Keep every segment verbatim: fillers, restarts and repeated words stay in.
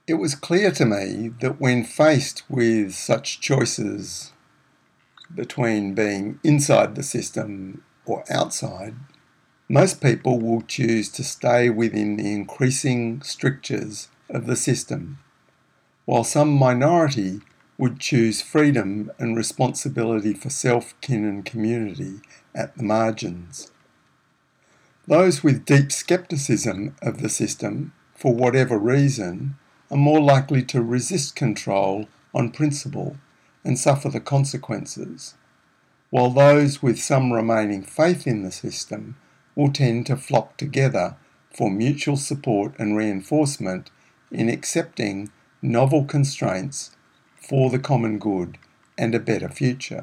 It was clear to me that when faced with such choices between being inside the system or outside, most people will choose to stay within the increasing strictures of the system, while some minority would choose freedom and responsibility for self, kin and community at the margins. Those with deep scepticism of the system, for whatever reason, are more likely to resist control on principle and suffer the consequences, while those with some remaining faith in the system will tend to flock together for mutual support and reinforcement in accepting novel constraints for the common good and a better future.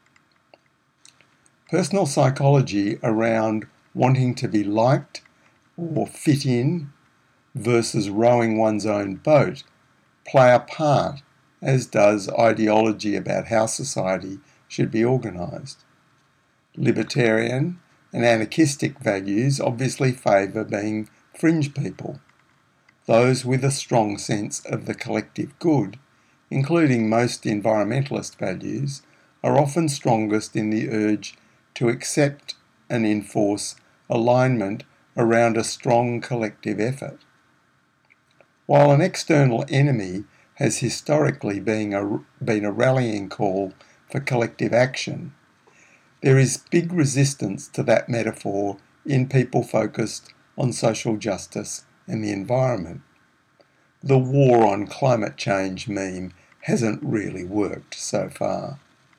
Personal psychology around wanting to be liked or fit in versus rowing one's own boat play a part, as does ideology about how society should be organised. Libertarian and anarchistic values obviously favour being fringe people. Those with a strong sense of the collective good, including most environmentalist values, are often strongest in the urge to accept and enforce alignment around a strong collective effort. While an external enemy has historically been a, been a rallying call for collective action, there is big resistance to that metaphor in people focused on social justice and the environment. The war on climate change meme hasn't really worked so far.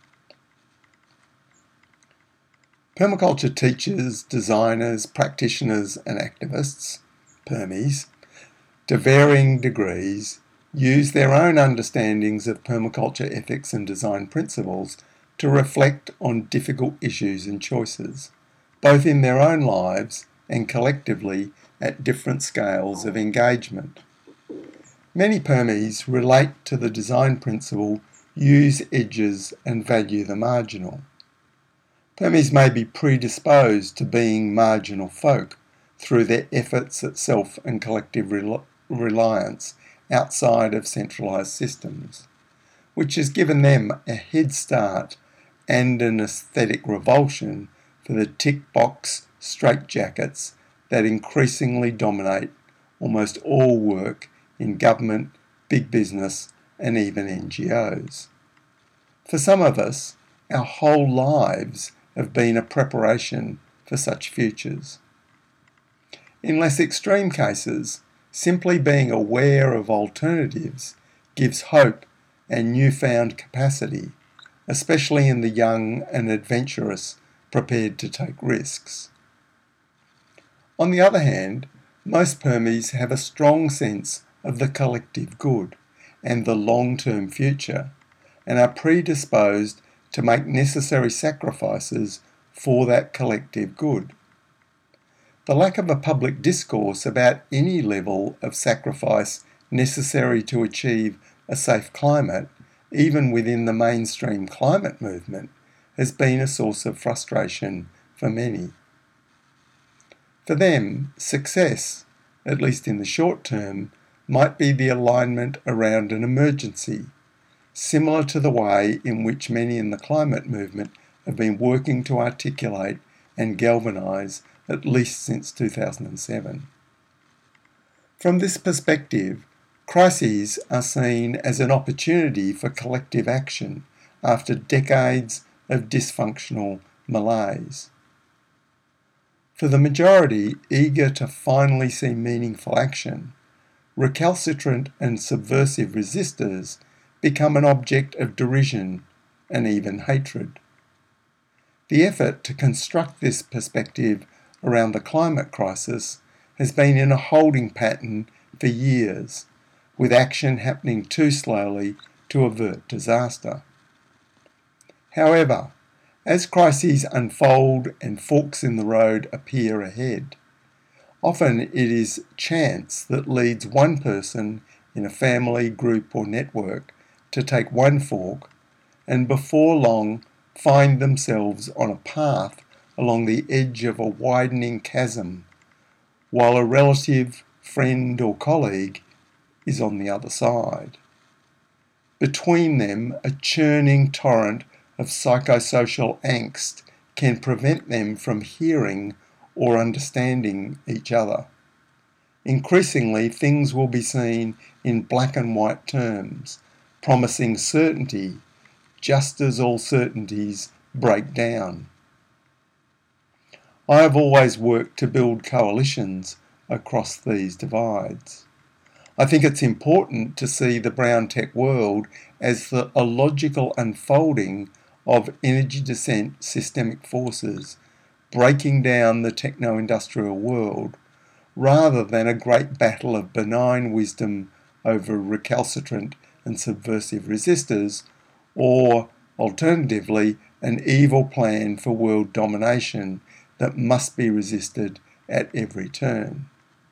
Permaculture teachers, designers, practitioners and activists, permies, to varying degrees, use their own understandings of permaculture ethics and design principles to reflect on difficult issues and choices, both in their own lives and collectively at different scales of engagement. Many permies relate to the design principle, use edges and value the marginal. Permies may be predisposed to being marginal folk through their efforts at self and collective rel- reliance outside of centralised systems, which has given them a head start and an aesthetic revulsion for the tick-box straitjackets that increasingly dominate almost all work in government, big business and even N G Os. For some of us, our whole lives have been a preparation for such futures. In less extreme cases, simply being aware of alternatives gives hope and newfound capacity, especially in the young and adventurous prepared to take risks. On the other hand, most permies have a strong sense of the collective good and the long-term future, and are predisposed to make necessary sacrifices for that collective good. The lack of a public discourse about any level of sacrifice necessary to achieve a safe climate, even within the mainstream climate movement, has been a source of frustration for many. For them, success, at least in the short term, might be the alignment around an emergency, similar to the way in which many in the climate movement have been working to articulate and galvanise at least since two thousand seven. From this perspective, crises are seen as an opportunity for collective action after decades of dysfunctional malaise. For the majority eager to finally see meaningful action, recalcitrant and subversive resistors become an object of derision and even hatred. The effort to construct this perspective around the climate crisis has been in a holding pattern for years, with action happening too slowly to avert disaster. However, as crises unfold and forks in the road appear ahead, often it is chance that leads one person in a family, group or network to take one fork and before long find themselves on a path along the edge of a widening chasm, while a relative, friend or colleague is on the other side. Between them, a churning torrent of psychosocial angst can prevent them from hearing or understanding each other. Increasingly, things will be seen in black and white terms, promising certainty, just as all certainties break down. I have always worked to build coalitions across these divides. I think it's important to see the brown tech world as the, a logical unfolding of energy descent systemic forces breaking down the techno-industrial world, rather than a great battle of benign wisdom over recalcitrant and subversive resistors, or, alternatively, an evil plan for world domination that must be resisted at every turn.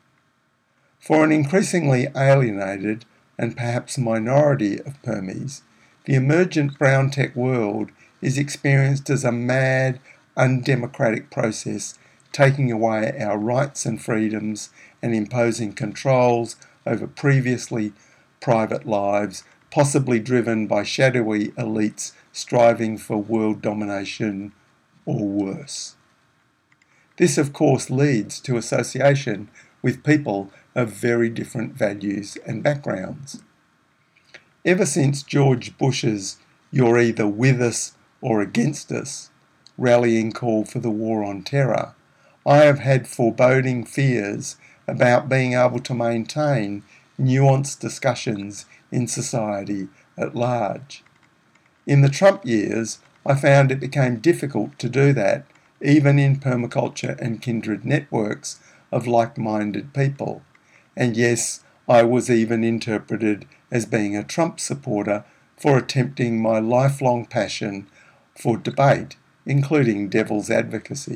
For an increasingly alienated and perhaps minority of Permies, the emergent brown tech world is experienced as a mad, undemocratic process taking away our rights and freedoms and imposing controls over previously private lives, possibly driven by shadowy elites striving for world domination or worse. This, of course, leads to association with people of very different values and backgrounds. Ever since George Bush's "you're either with us or against us" rallying call for the war on terror, I have had foreboding fears about being able to maintain nuanced discussions in society at large. In the Trump years, I found it became difficult to do that, even in permaculture and kindred networks of like-minded people. And yes, I was even interpreted as being a Trump supporter for attempting my lifelong passion for debate, including devil's advocacy.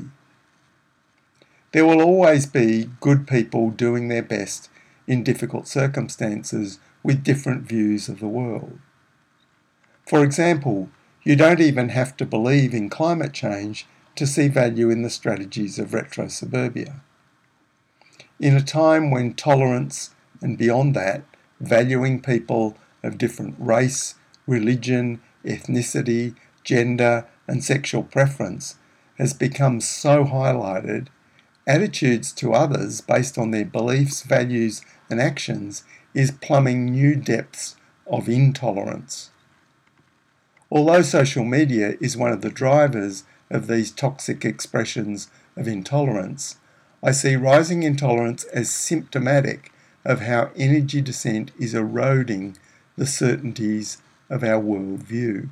There will always be good people doing their best in difficult circumstances with different views of the world. For example, you don't even have to believe in climate change to see value in the strategies of retro-suburbia. In a time when tolerance, and beyond that, valuing people of different race, religion, ethnicity, gender, and sexual preference has become so highlighted, attitudes to others based on their beliefs, values, and actions is plumbing new depths of intolerance. Although social media is one of the drivers of these toxic expressions of intolerance, I see rising intolerance as symptomatic of how energy descent is eroding the certainties of our worldview.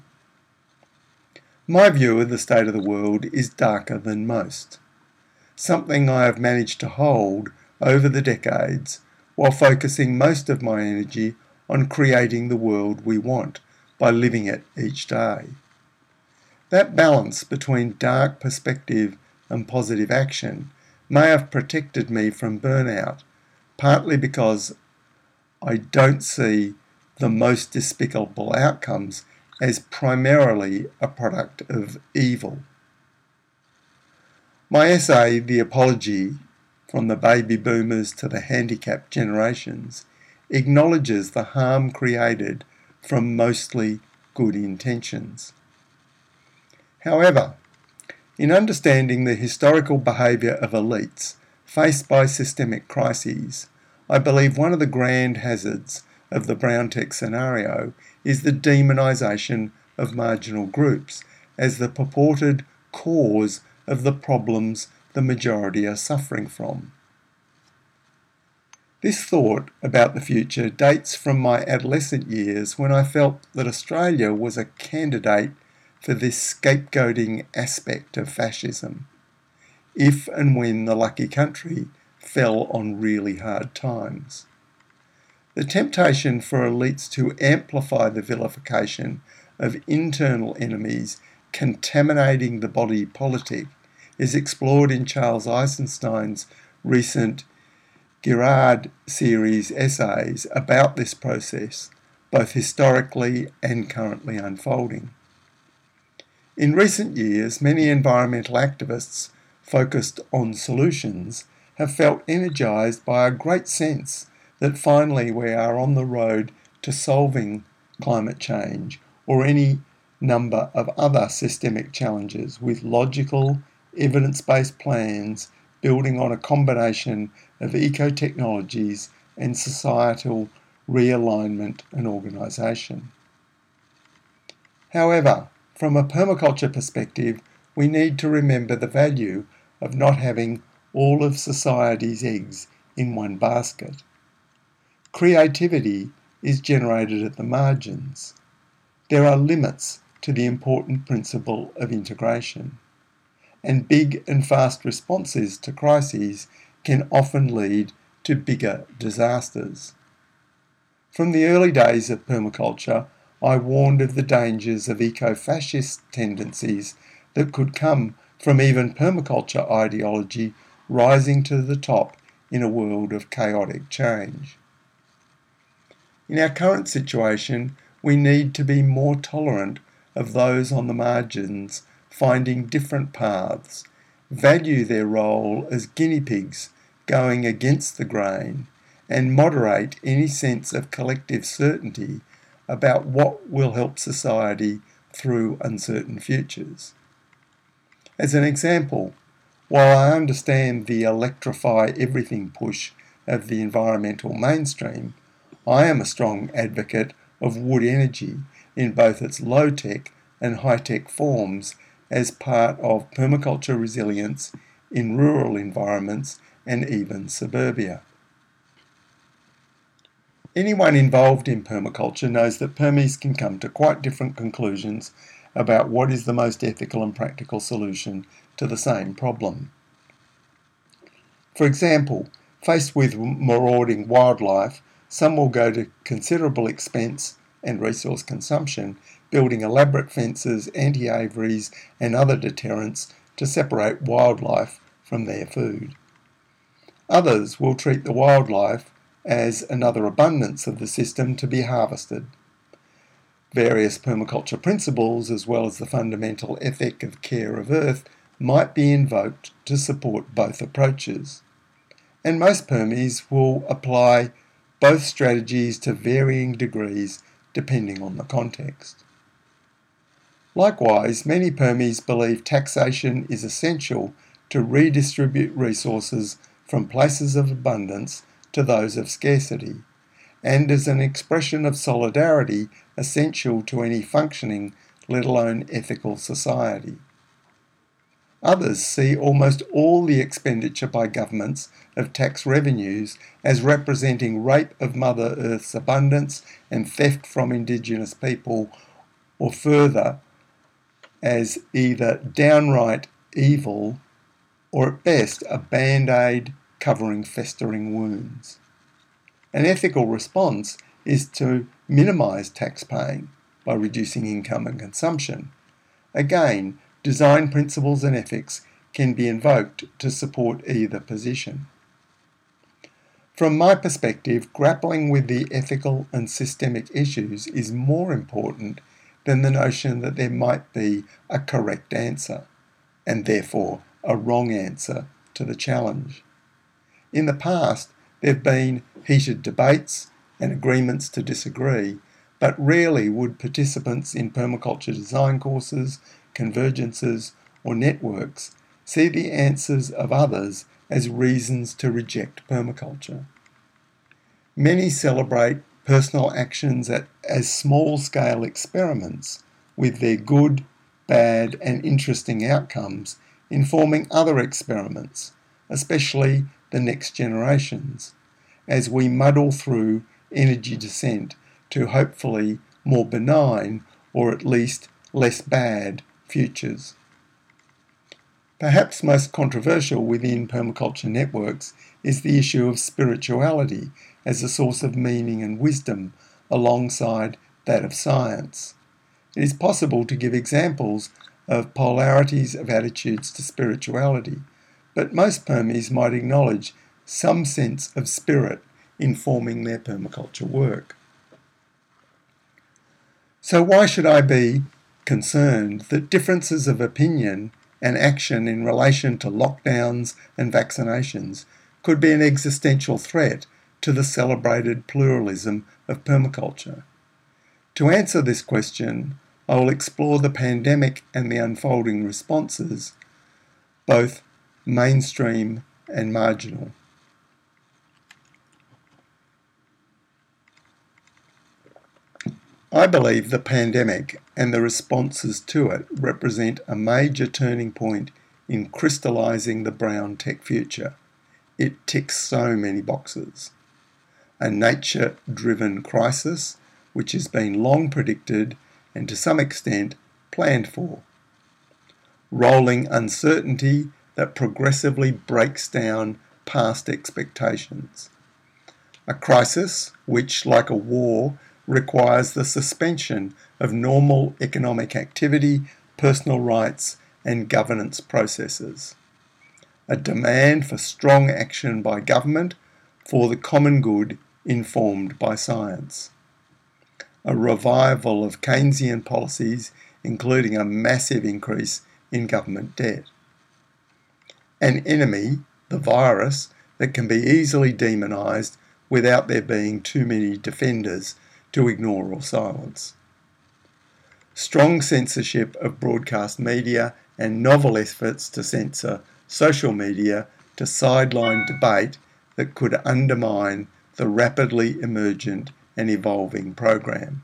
My view of the state of the world is darker than most, something I have managed to hold over the decades while focusing most of my energy on creating the world we want by living it each day. That balance between dark perspective and positive action may have protected me from burnout, partly because I don't see the most despicable outcomes as primarily a product of evil. My essay, The Apology, From the Baby Boomers to the Handicapped Generations, acknowledges the harm created from mostly good intentions. However, in understanding the historical behaviour of elites faced by systemic crises, I believe one of the grand hazards of the brown tech scenario is the demonisation of marginal groups as the purported cause of the problems the majority are suffering from. This thought about the future dates from my adolescent years when I felt that Australia was a candidate for this scapegoating aspect of fascism, if and when the lucky country fell on really hard times. The temptation for elites to amplify the vilification of internal enemies contaminating the body politic is explored in Charles Eisenstein's recent Girard series essays about this process, both historically and currently unfolding. In recent years, many environmental activists focused on solutions have felt energised by a great sense that finally we are on the road to solving climate change or any number of other systemic challenges with logical, evidence-based plans building on a combination of eco-technologies and societal realignment and organisation. However, from a permaculture perspective, we need to remember the value of not having all of society's eggs in one basket. Creativity is generated at the margins. There are limits to the important principle of integration, and big and fast responses to crises can often lead to bigger disasters. From the early days of permaculture, I warned of the dangers of eco-fascist tendencies that could come from even permaculture ideology rising to the top in a world of chaotic change. In our current situation, we need to be more tolerant of those on the margins finding different paths, value their role as guinea pigs going against the grain, and moderate any sense of collective certainty about what will help society through uncertain futures. As an example, while I understand the electrify everything push of the environmental mainstream, I am a strong advocate of wood energy in both its low-tech and high-tech forms as part of permaculture resilience in rural environments and even suburbia. Anyone involved in permaculture knows that permies can come to quite different conclusions about what is the most ethical and practical solution to the same problem. For example, faced with marauding wildlife, some will go to considerable expense and resource consumption building elaborate fences, anti-aviaries and other deterrents to separate wildlife from their food. Others will treat the wildlife as another abundance of the system to be harvested. Various permaculture principles, as well as the fundamental ethic of care of earth, might be invoked to support both approaches. And most permies will apply both strategies to varying degrees depending on the context. Likewise, many permies believe taxation is essential to redistribute resources from places of abundance to those of scarcity, and as an expression of solidarity essential to any functioning, let alone ethical society. Others see almost all the expenditure by governments of tax revenues as representing rape of Mother Earth's abundance and theft from Indigenous people, or further, as either downright evil or at best a band-aid covering festering wounds. An ethical response is to minimise tax paying by reducing income and consumption. Again, design principles and ethics can be invoked to support either position. From my perspective, grappling with the ethical and systemic issues is more important than the notion that there might be a correct answer, and therefore a wrong answer to the challenge. In the past, there have been heated debates and agreements to disagree, but rarely would participants in permaculture design courses, convergences, or networks see the answers of others as reasons to reject permaculture. Many celebrate personal actions at, as small-scale experiments, with their good, bad, and interesting outcomes informing other experiments, especially the next generations, as we muddle through energy descent to hopefully more benign, or at least less bad, futures. Perhaps most controversial within permaculture networks is the issue of spirituality as a source of meaning and wisdom alongside that of science. It is possible to give examples of polarities of attitudes to spirituality, but most permies might acknowledge some sense of spirit informing their permaculture work. So why should I be concerned that differences of opinion and action in relation to lockdowns and vaccinations could be an existential threat to the celebrated pluralism of permaculture? To answer this question, I will explore the pandemic and the unfolding responses, both mainstream and marginal. I believe the pandemic and the responses to it represent a major turning point in crystallising the brown tech future. It ticks so many boxes. A nature-driven crisis which has been long predicted and to some extent planned for. Rolling uncertainty that progressively breaks down past expectations. A crisis which, like a war, requires the suspension of normal economic activity, personal rights, and governance processes. A demand for strong action by government for the common good informed by science. A revival of Keynesian policies, including a massive increase in government debt. An enemy, the virus, that can be easily demonised without there being too many defenders to ignore or silence. Strong censorship of broadcast media and novel efforts to censor social media to sideline debate that could undermine the rapidly emergent and evolving program.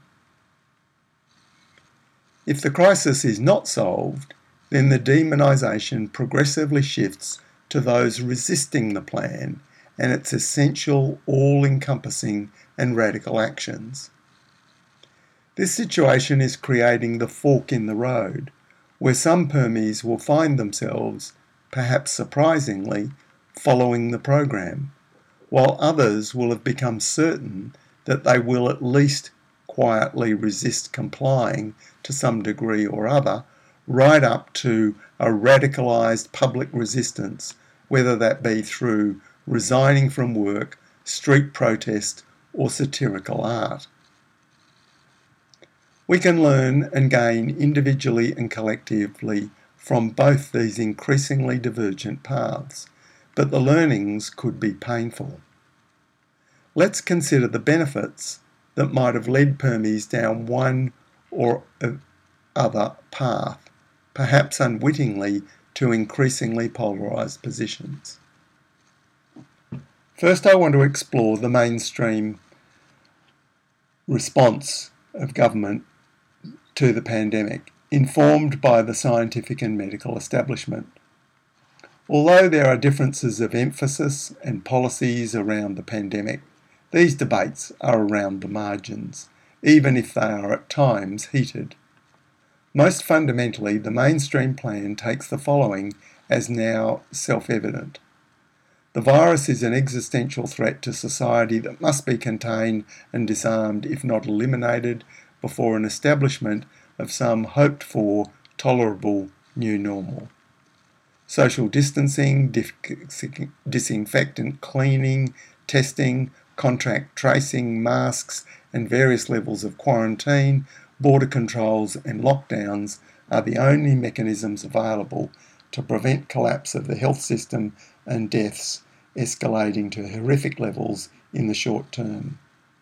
If the crisis is not solved, then the demonisation progressively shifts to those resisting the plan and its essential, all-encompassing and radical actions. This situation is creating the fork in the road, where some Permies will find themselves, perhaps surprisingly, following the program, while others will have become certain that they will at least quietly resist complying to some degree or other, right up to a radicalised public resistance, whether that be through resigning from work, street protest, or satirical art. We can learn and gain individually and collectively from both these increasingly divergent paths, but the learnings could be painful. Let's consider the benefits that might have led Permies down one or other path, perhaps unwittingly to increasingly polarised positions. First, I want to explore the mainstream response of government to the pandemic, informed by the scientific and medical establishment. Although there are differences of emphasis and policies around the pandemic, these debates are around the margins, even if they are at times heated. Most fundamentally, the mainstream plan takes the following as now self-evident. The virus is an existential threat to society that must be contained and disarmed, if not eliminated, before an establishment of some hoped-for, tolerable new normal. Social distancing, disinfectant cleaning, testing, contact tracing, masks, and various levels of quarantine, border controls and lockdowns are the only mechanisms available to prevent collapse of the health system and deaths escalating to horrific levels in the short term.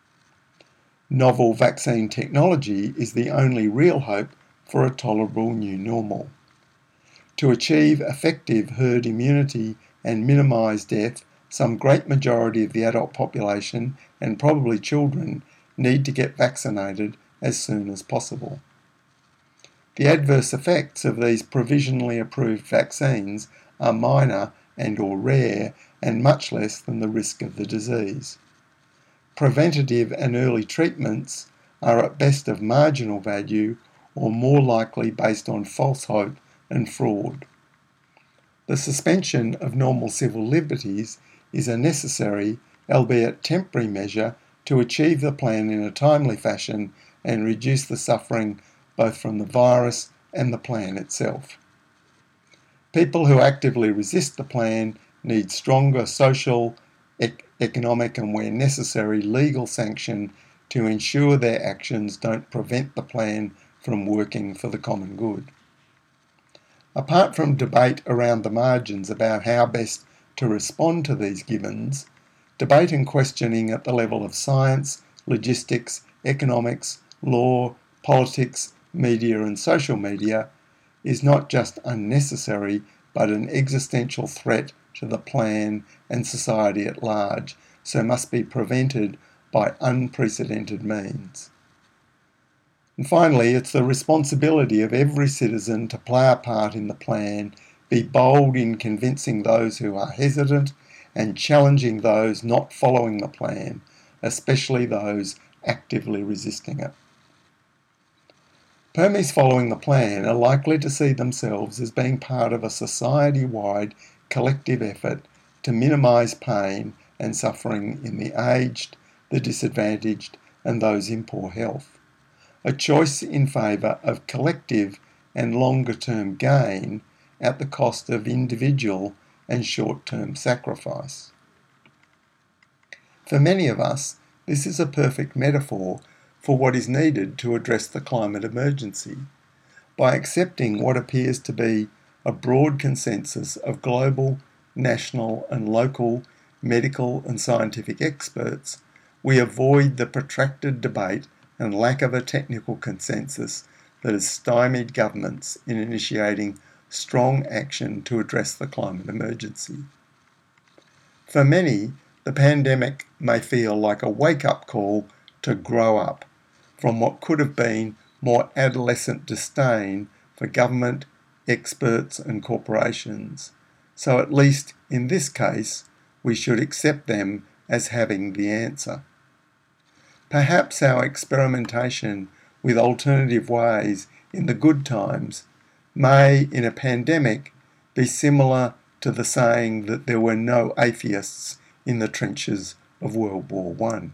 Novel vaccine technology is the only real hope for a tolerable new normal. To achieve effective herd immunity and minimise death, some great majority of the adult population, and probably children, need to get vaccinated as soon as possible. The adverse effects of these provisionally approved vaccines are minor and or rare and much less than the risk of the disease. Preventative and early treatments are at best of marginal value or more likely based on false hope and fraud. The suspension of normal civil liberties is a necessary, albeit temporary, measure to achieve the plan in a timely fashion and reduce the suffering both from the virus and the plan itself. People who actively resist the plan need stronger social, ec- economic and, where necessary, legal sanction to ensure their actions don't prevent the plan from working for the common good. Apart from debate around the margins about how best to respond to these givens, debate and questioning at the level of science, logistics, economics, law, politics, media and social media is not just unnecessary but an existential threat to the plan and society at large, so must be prevented by unprecedented means. And finally, it's the responsibility of every citizen to play a part in the plan, be bold in convincing those who are hesitant and challenging those not following the plan, especially those actively resisting it. Permies following the plan are likely to see themselves as being part of a society-wide collective effort to minimise pain and suffering in the aged, the disadvantaged and those in poor health. A choice in favour of collective and longer-term gain at the cost of individual and short-term sacrifice. For many of us, this is a perfect metaphor for what is needed to address the climate emergency. By accepting what appears to be a broad consensus of global, national and local medical and scientific experts, we avoid the protracted debate and lack of a technical consensus that has stymied governments in initiating strong action to address the climate emergency. For many, the pandemic may feel like a wake-up call to grow up from what could have been more adolescent disdain for government, experts and corporations. So at least in this case, we should accept them as having the answer. Perhaps our experimentation with alternative ways in the good times may, in a pandemic, be similar to the saying that there were no atheists in the trenches of World War One.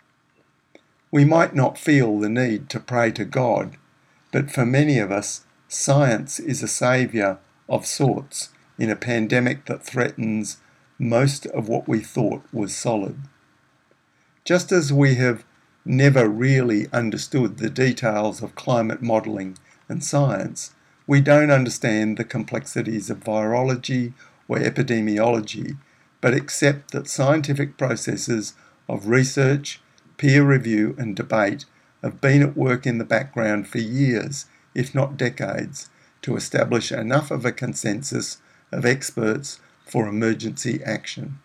We might not feel the need to pray to God, but for many of us, science is a saviour of sorts in a pandemic that threatens most of what we thought was solid. Just as we have never really understood the details of climate modelling and science, we don't understand the complexities of virology or epidemiology, but accept that scientific processes of research, peer review and debate have been at work in the background for years, if not decades, to establish enough of a consensus of experts for emergency action.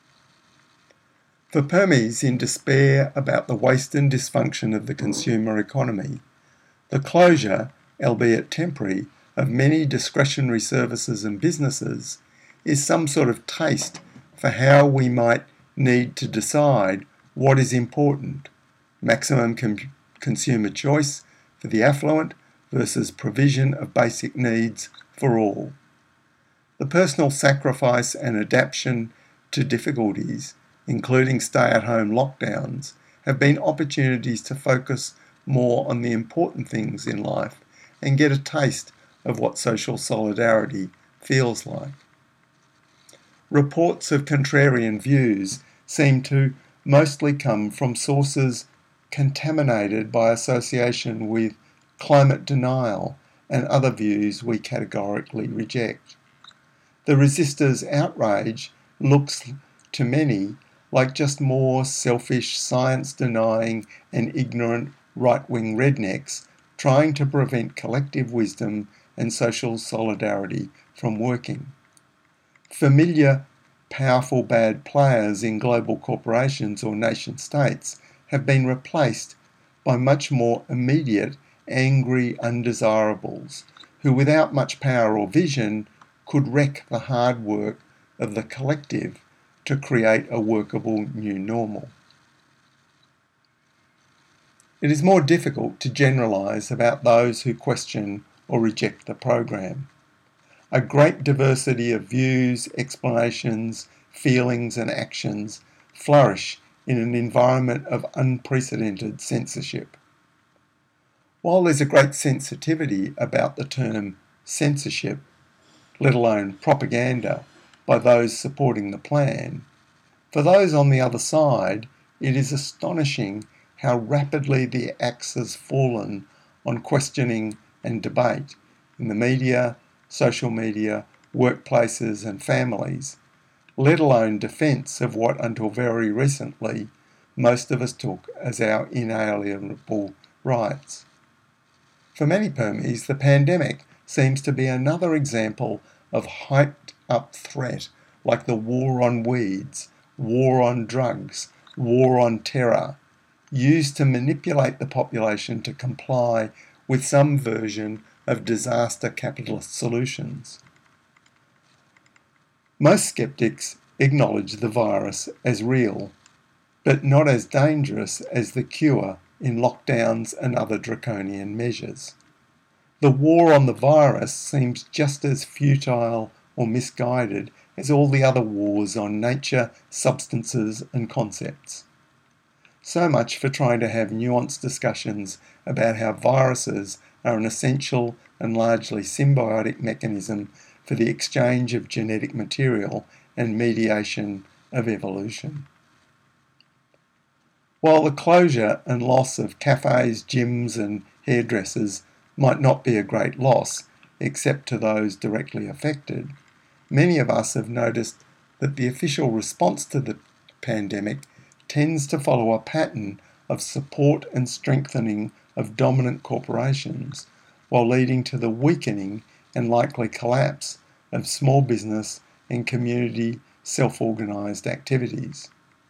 For Permies in despair about the waste and dysfunction of the consumer economy, the closure, albeit temporary, of many discretionary services and businesses is some sort of taste for how we might need to decide what is important: maximum com- consumer choice for the affluent versus provision of basic needs for all. The personal sacrifice and adaptation to difficulties, including stay-at-home lockdowns, have been opportunities to focus more on the important things in life and get a taste of what social solidarity feels like. Reports of contrarian views seem to mostly come from sources contaminated by association with climate denial and other views we categorically reject. The resistors' outrage looks to many like just more selfish, science-denying and ignorant right-wing rednecks trying to prevent collective wisdom and social solidarity from working. Familiar, powerful bad players in global corporations or nation-states have been replaced by much more immediate, angry undesirables who, without much power or vision, could wreck the hard work of the collective to create a workable new normal. It is more difficult to generalise about those who question or reject the program. A great diversity of views, explanations, feelings and actions flourish in an environment of unprecedented censorship. While there's a great sensitivity about the term censorship, let alone propaganda, by those supporting the plan, for those on the other side, it is astonishing how rapidly the axe has fallen on questioning and debate in the media, social media, workplaces and families, let alone defence of what until very recently most of us took as our inalienable rights. For many Permies, the pandemic seems to be another example of hyped up threat like the war on weeds, war on drugs, war on terror, used to manipulate the population to comply with some version of disaster capitalist solutions. Most skeptics acknowledge the virus as real, but not as dangerous as the cure in lockdowns and other draconian measures. The war on the virus seems just as futile or misguided as all the other wars on nature, substances and concepts. So much for trying to have nuanced discussions about how viruses are an essential and largely symbiotic mechanism for the exchange of genetic material and mediation of evolution. While the closure and loss of cafes, gyms and hairdressers might not be a great loss, except to those directly affected, many of us have noticed that the official response to the pandemic tends to follow a pattern of support and strengthening of dominant corporations, while leading to the weakening and likely collapse of small business and community self-organised activities.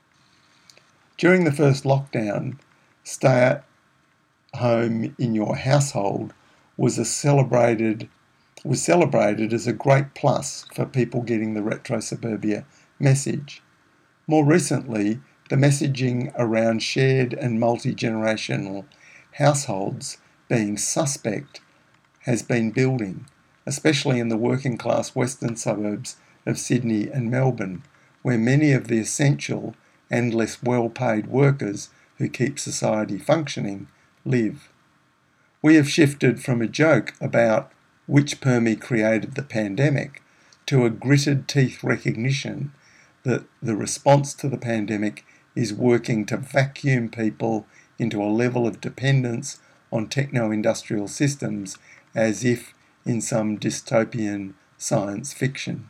During the first lockdown, stay at home in your household was a celebrated was celebrated as a great plus for people getting the Retro Suburbia message. More recently, the messaging around shared and multi-generational households being suspect has been building, especially in the working class western suburbs of Sydney and Melbourne, where many of the essential and less well-paid workers who keep society functioning live. We have shifted from a joke about which Permie created the pandemic to a gritted teeth recognition that the response to the pandemic is working to vacuum people into a level of dependence on techno-industrial systems as if in some dystopian science fiction.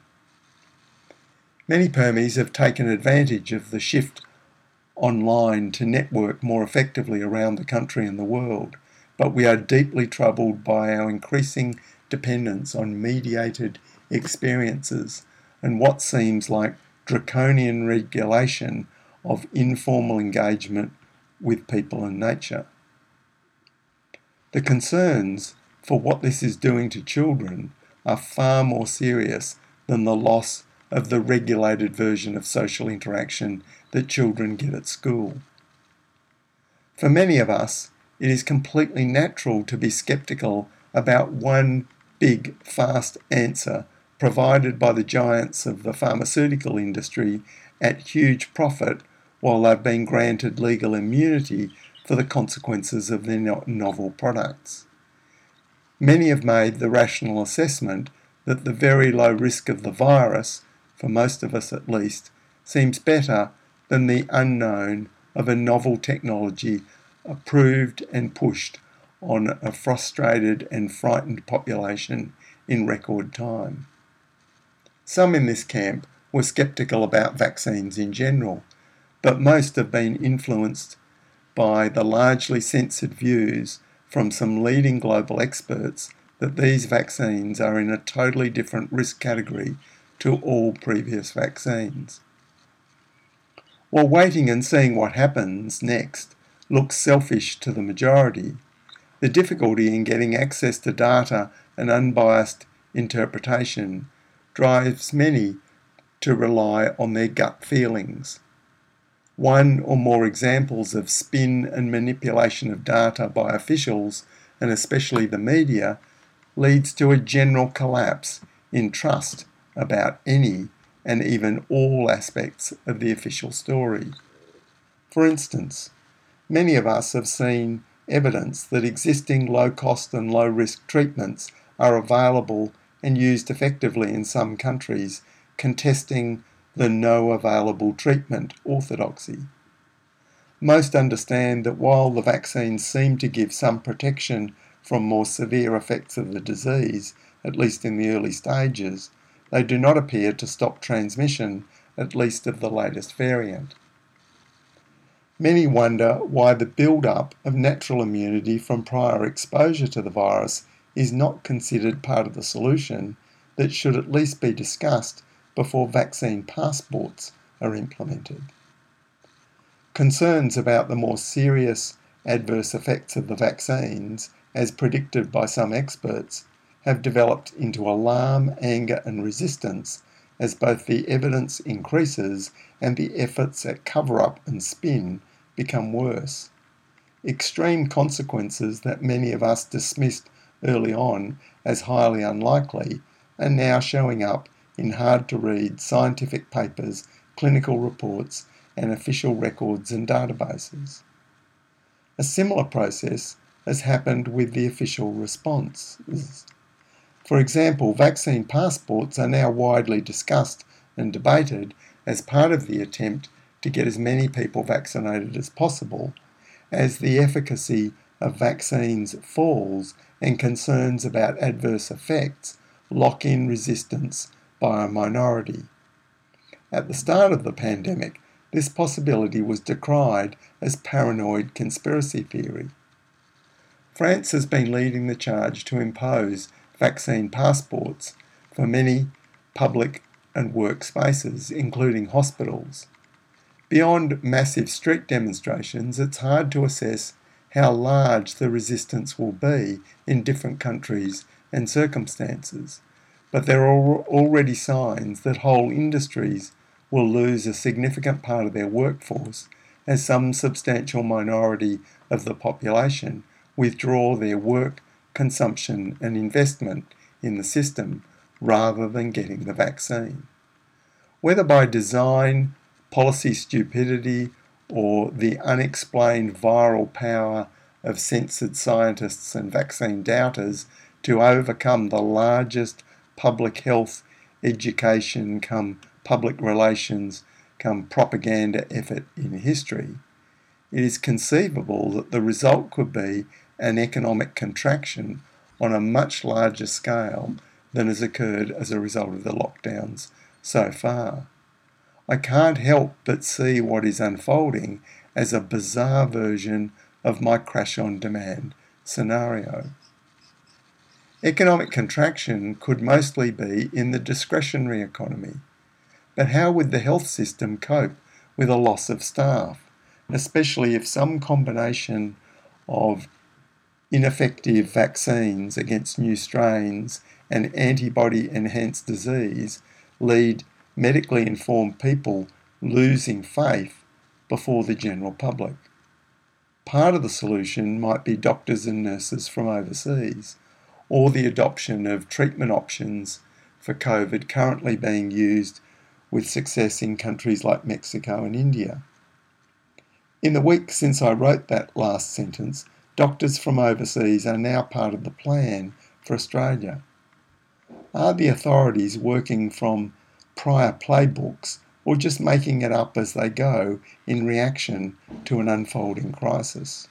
Many Permies have taken advantage of the shift online to network more effectively around the country and the world, but we are deeply troubled by our increasing dependence on mediated experiences and what seems like draconian regulation of informal engagement with people and nature. The concerns for what this is doing to children are far more serious than the loss of the regulated version of social interaction that children get at school. For many of us, it is completely natural to be sceptical about one big, fast answer provided by the giants of the pharmaceutical industry at huge profit while they've been granted legal immunity for the consequences of their no- novel products. Many have made the rational assessment that the very low risk of the virus, for most of us at least, seems better than the unknown of a novel technology approved and pushed on a frustrated and frightened population in record time. Some in this camp were sceptical about vaccines in general, but most have been influenced by the largely censored views from some leading global experts that these vaccines are in a totally different risk category to all previous vaccines. While waiting and seeing what happens next looks selfish to the majority, the difficulty in getting access to data and unbiased interpretation drives many to rely on their gut feelings. One or more examples of spin and manipulation of data by officials, and especially the media, leads to a general collapse in trust about any and even all aspects of the official story. For instance, many of us have seen evidence that existing low-cost and low-risk treatments are available and used effectively in some countries, contesting the no available treatment orthodoxy. Most understand that while the vaccines seem to give some protection from more severe effects of the disease, at least in the early stages, they do not appear to stop transmission at least of the latest variant. Many wonder why the build-up of natural immunity from prior exposure to the virus is not considered part of the solution that should at least be discussed before vaccine passports are implemented. Concerns about the more serious adverse effects of the vaccines, as predicted by some experts, have developed into alarm, anger and resistance as both the evidence increases and the efforts at cover-up and spin become worse. Extreme consequences that many of us dismissed early on as highly unlikely are now showing up in hard-to-read scientific papers, clinical reports, and official records and databases. A similar process has happened with the official responses. For example, vaccine passports are now widely discussed and debated as part of the attempt to get as many people vaccinated as possible, as the efficacy of vaccines falls and concerns about adverse effects lock in resistance by a minority. At the start of the pandemic, this possibility was decried as paranoid conspiracy theory. France has been leading the charge to impose vaccine passports for many public and work spaces, including hospitals. Beyond massive street demonstrations, it's hard to assess how large the resistance will be in different countries and circumstances, but there are already signs that whole industries will lose a significant part of their workforce as some substantial minority of the population withdraw their work, consumption and investment in the system rather than getting the vaccine. Whether by design, policy stupidity, or the unexplained viral power of censored scientists and vaccine doubters to overcome the largest public health, education, come public relations, come propaganda effort in history, it is conceivable that the result could be an economic contraction on a much larger scale than has occurred as a result of the lockdowns so far. I can't help but see what is unfolding as a bizarre version of my crash-on-demand scenario. Economic contraction could mostly be in the discretionary economy, but how would the health system cope with a loss of staff, especially if some combination of ineffective vaccines against new strains and antibody-enhanced disease lead medically informed people losing faith before the general public? Part of the solution might be doctors and nurses from overseas, or the adoption of treatment options for COVID currently being used with success in countries like Mexico and India. In the week since I wrote that last sentence, doctors from overseas are now part of the plan for Australia. Are the authorities working from prior playbooks or just making it up as they go in reaction to an unfolding crisis?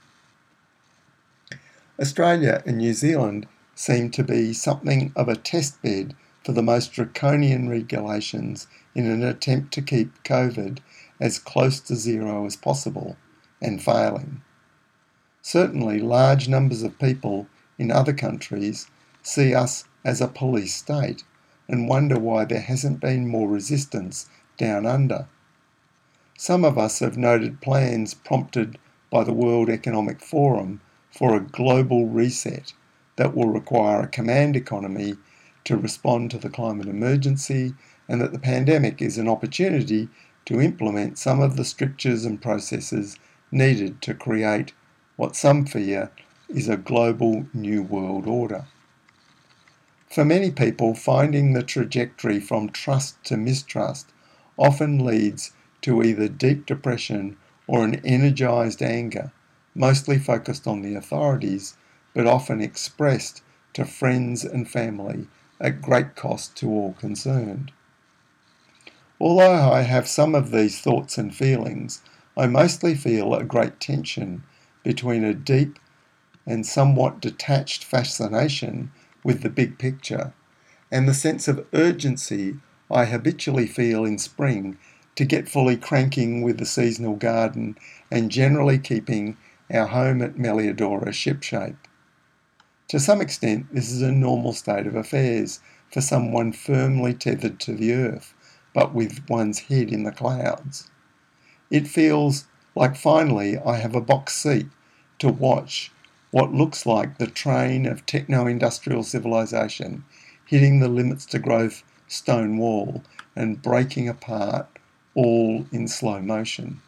Australia and New Zealand seem to be something of a test bed for the most draconian regulations in an attempt to keep COVID as close to zero as possible, and failing. Certainly, large numbers of people in other countries see us as a police state and wonder why there hasn't been more resistance down under. Some of us have noted plans prompted by the World Economic Forum for a global reset that will require a command economy to respond to the climate emergency, and that the pandemic is an opportunity to implement some of the strictures and processes needed to create what some fear is a global new world order. For many people, finding the trajectory from trust to mistrust often leads to either deep depression or an energized anger, mostly focused on the authorities, but often expressed to friends and family at great cost to all concerned. Although I have some of these thoughts and feelings, I mostly feel a great tension between a deep and somewhat detached fascination with the big picture and the sense of urgency I habitually feel in spring to get fully cranking with the seasonal garden and generally keeping our home at Meliadora shipshape. To some extent, this is a normal state of affairs for someone firmly tethered to the earth, but with one's head in the clouds. It feels like finally I have a box seat to watch what looks like the train of techno-industrial civilization hitting the limits to growth stone wall and breaking apart, all in slow motion.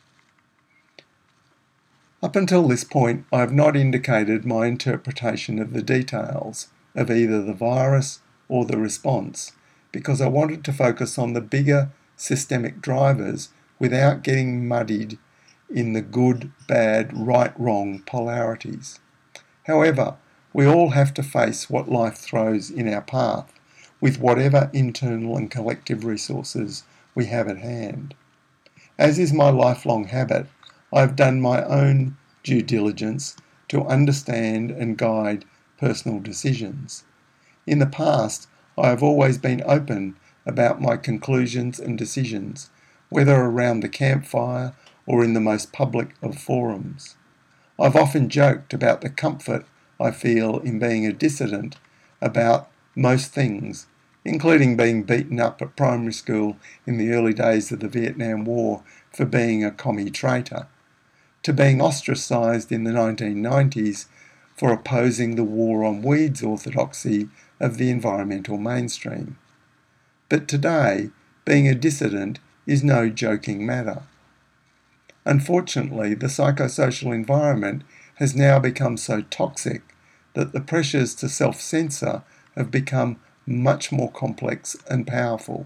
Up until this point, I have not indicated my interpretation of the details of either the virus or the response, because I wanted to focus on the bigger systemic drivers without getting muddied in the good, bad, right, wrong polarities. However, we all have to face what life throws in our path with whatever internal and collective resources we have at hand. As is my lifelong habit, I have done my own due diligence to understand and guide personal decisions. In the past, I have always been open about my conclusions and decisions, whether around the campfire or in the most public of forums. I've often joked about the comfort I feel in being a dissident about most things, including being beaten up at primary school in the early days of the Vietnam War for being a commie traitor, to being ostracised in the nineteen nineties for opposing the war on weeds orthodoxy of the environmental mainstream. But today, being a dissident is no joking matter. Unfortunately, the psychosocial environment has now become so toxic that the pressures to self-censor have become much more complex and powerful.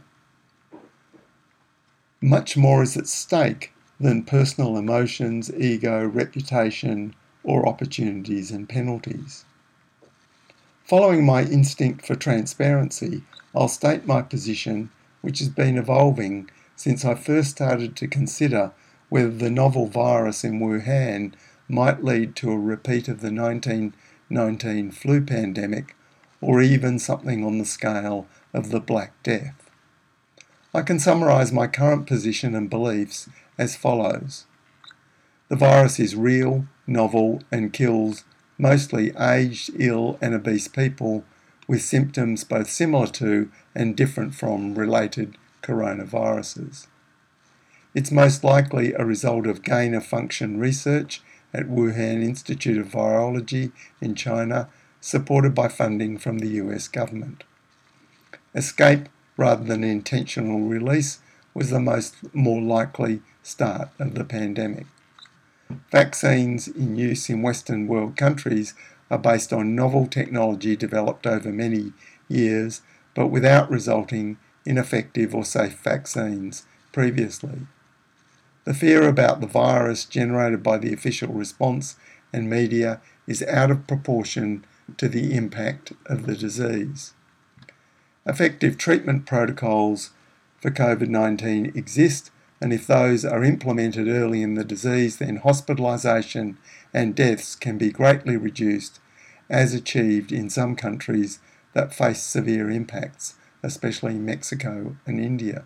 Much more is at stake than personal emotions, ego, reputation, or opportunities and penalties. Following my instinct for transparency, I'll state my position, which has been evolving since I first started to consider whether the novel virus in Wuhan might lead to a repeat of the nineteen nineteen flu pandemic, or even something on the scale of the Black Death. I can summarise my current position and beliefs as follows. The virus is real, novel, and kills mostly aged, ill, and obese people with symptoms both similar to and different from related coronaviruses. It's most likely a result of gain-of-function research at Wuhan Institute of Virology in China, supported by funding from the U S government. Escape rather than intentional release was the most more likely start of the pandemic. Vaccines in use in Western world countries are based on novel technology developed over many years, but without resulting in effective or safe vaccines previously. The fear about the virus generated by the official response and media is out of proportion to the impact of the disease. Effective treatment protocols for COVID nineteen exist, and if those are implemented early in the disease, then hospitalisation and deaths can be greatly reduced, as achieved in some countries that face severe impacts, especially Mexico and India.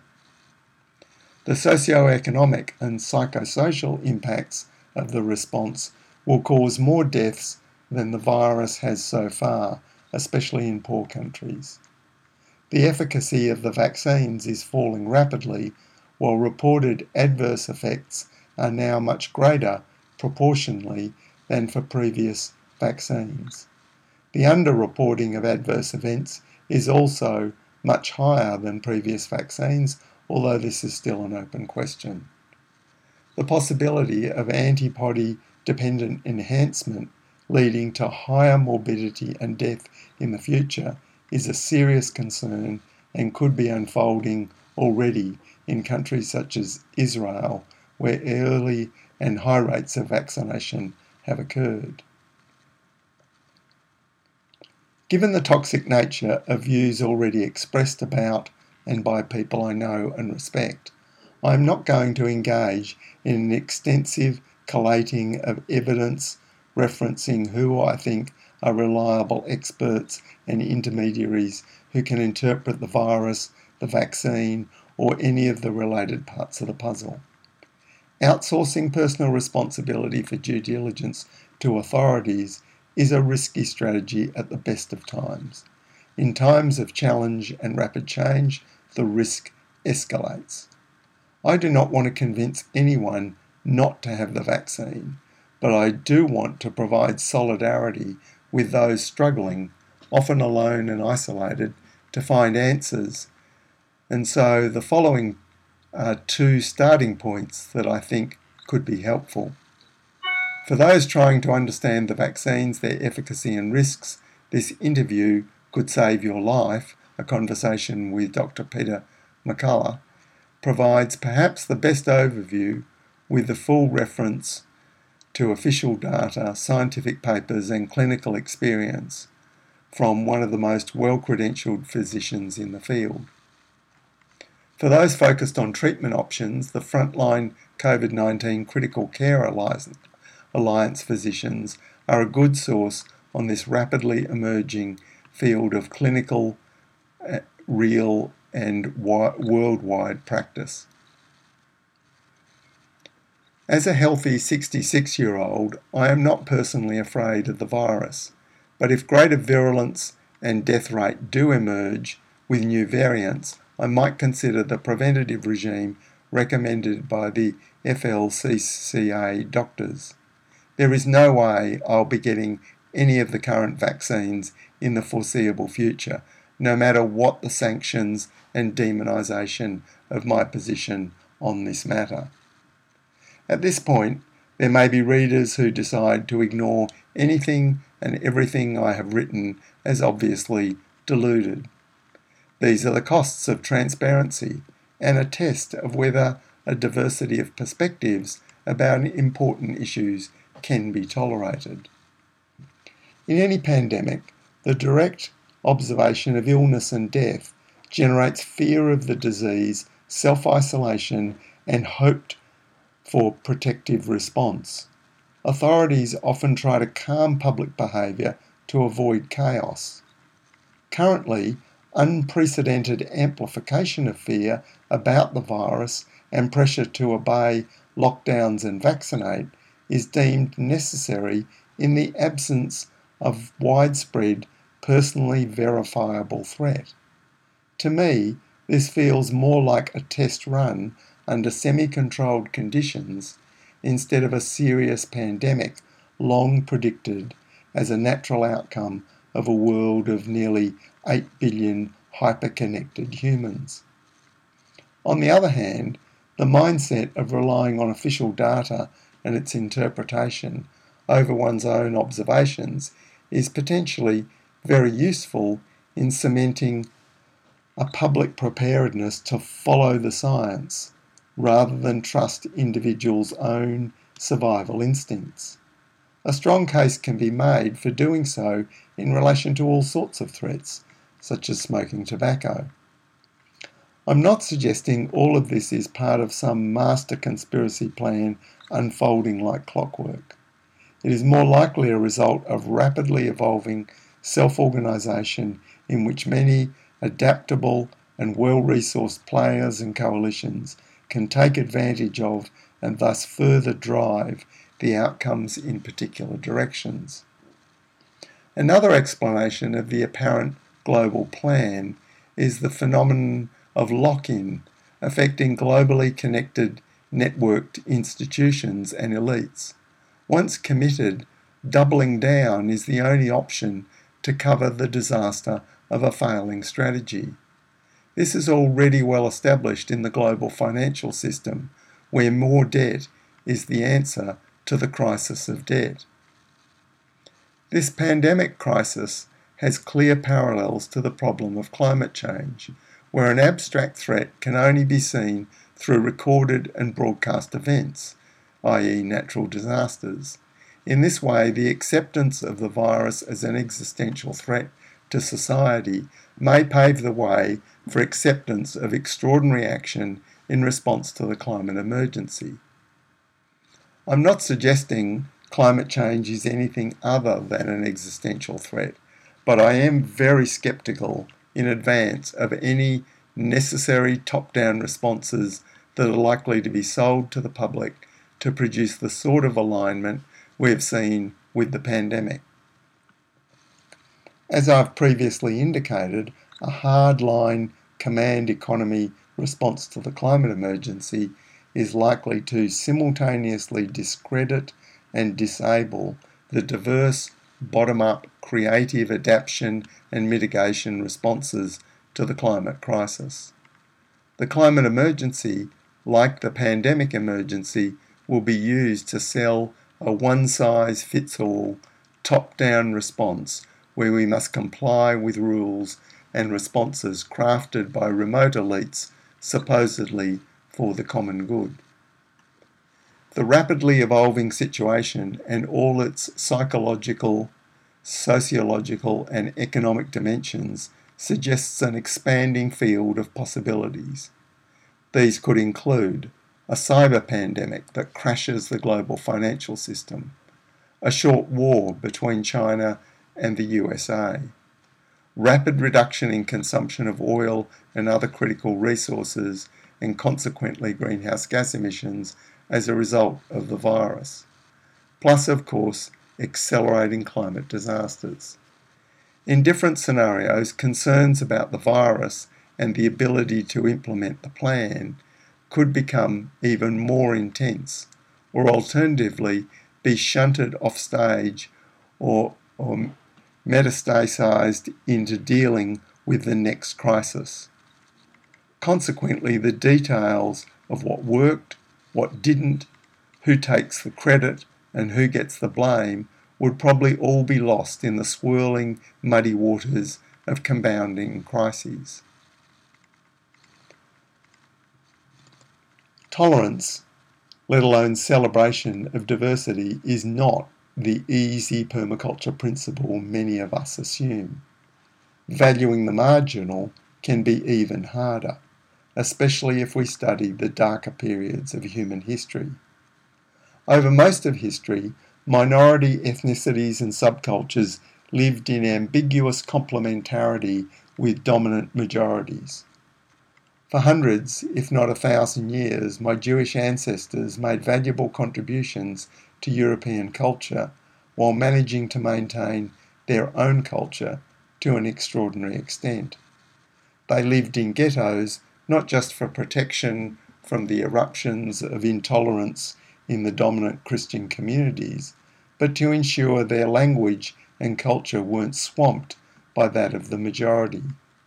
The socio-economic and psychosocial impacts of the response will cause more deaths than the virus has so far, especially in poor countries. The efficacy of the vaccines is falling rapidly, while reported adverse effects are now much greater proportionally than for previous vaccines. The underreporting of adverse events is also much higher than previous vaccines, although this is still an open question. The possibility of antibody-dependent enhancement leading to higher morbidity and death in the future is a serious concern and could be unfolding already in countries such as Israel, where early and high rates of vaccination have occurred. Given the toxic nature of views already expressed about and by people I know and respect, I am not going to engage in an extensive collating of evidence referencing who I think are reliable experts and intermediaries who can interpret the virus, the vaccine, or any of the related parts of the puzzle. Outsourcing personal responsibility for due diligence to authorities is a risky strategy at the best of times. In times of challenge and rapid change, the risk escalates. I do not want to convince anyone not to have the vaccine, but I do want to provide solidarity with those struggling, often alone and isolated, to find answers. And so the following are two starting points that I think could be helpful. For those trying to understand the vaccines, their efficacy and risks, this interview could save your life. A conversation with Doctor Peter McCullough provides perhaps the best overview with the full reference to official data, scientific papers and clinical experience from one of the most well-credentialed physicians in the field. For those focused on treatment options, the Frontline COVID nineteen Critical Care Alliance physicians are a good source on this rapidly emerging field of clinical, real and worldwide practice. As a healthy sixty-six-year-old, I am not personally afraid of the virus, but if greater virulence and death rate do emerge with new variants, I might consider the preventative regime recommended by the F L C C A doctors. There is no way I'll be getting any of the current vaccines in the foreseeable future, no matter what the sanctions and demonisation of my position on this matter. At this point, there may be readers who decide to ignore anything and everything I have written as obviously deluded. These are the costs of transparency and a test of whether a diversity of perspectives about important issues can be tolerated. In any pandemic, the direct observation of illness and death generates fear of the disease, self-isolation, and hoped for protective response. Authorities often try to calm public behaviour to avoid chaos. Currently, unprecedented amplification of fear about the virus and pressure to obey lockdowns and vaccinate is deemed necessary in the absence of widespread, personally verifiable threat. To me, this feels more like a test run under semi-controlled conditions instead of a serious pandemic long predicted as a natural outcome of a world of nearly eight billion hyper-connected humans. On the other hand, the mindset of relying on official data and its interpretation over one's own observations is potentially very useful in cementing a public preparedness to follow the science rather than trust individuals' own survival instincts. A strong case can be made for doing so in relation to all sorts of threats, such as smoking tobacco. I'm not suggesting all of this is part of some master conspiracy plan unfolding like clockwork. It is more likely a result of rapidly evolving self-organisation in which many adaptable and well-resourced players and coalitions can take advantage of and thus further drive the outcomes in particular directions. Another explanation of the apparent global plan is the phenomenon of lock-in affecting globally connected, networked institutions and elites. Once committed, doubling down is the only option to cover the disaster of a failing strategy. This is already well established in the global financial system, where more debt is the answer to the crisis of debt. This pandemic crisis has clear parallels to the problem of climate change, where an abstract threat can only be seen through recorded and broadcast events, that is natural disasters. In this way, the acceptance of the virus as an existential threat to society may pave the way for acceptance of extraordinary action in response to the climate emergency. I'm not suggesting climate change is anything other than an existential threat, but I am very sceptical in advance of any necessary top-down responses that are likely to be sold to the public to produce the sort of alignment we have seen with the pandemic. As I've previously indicated, a hardline command economy response to the climate emergency is likely to simultaneously discredit and disable the diverse bottom-up creative adaptation and mitigation responses to the climate crisis. The climate emergency, like the pandemic emergency, will be used to sell a one-size-fits-all top-down response where we must comply with rules and responses crafted by remote elites supposedly for the common good. The rapidly evolving situation and all its psychological, sociological and economic dimensions suggests an expanding field of possibilities. These could include a cyber pandemic that crashes the global financial system, a short war between China and the U S A, rapid reduction in consumption of oil and other critical resources and consequently greenhouse gas emissions as a result of the virus, plus of course accelerating climate disasters. In different scenarios, concerns about the virus and the ability to implement the plan could become even more intense, or alternatively be shunted off stage or, or metastasized into dealing with the next crisis. Consequently, the details of what worked, what didn't, who takes the credit and who gets the blame would probably all be lost in the swirling, muddy waters of compounding crises. Tolerance, let alone celebration of diversity, is not the easy permaculture principle many of us assume. Valuing the marginal can be even harder, especially if we study the darker periods of human history. Over most of history, minority ethnicities and subcultures lived in ambiguous complementarity with dominant majorities. For hundreds, if not a thousand years, my Jewish ancestors made valuable contributions to European culture while managing to maintain their own culture to an extraordinary extent. They lived in ghettos not just for protection from the eruptions of intolerance in the dominant Christian communities, but to ensure their language and culture weren't swamped by that of the majority.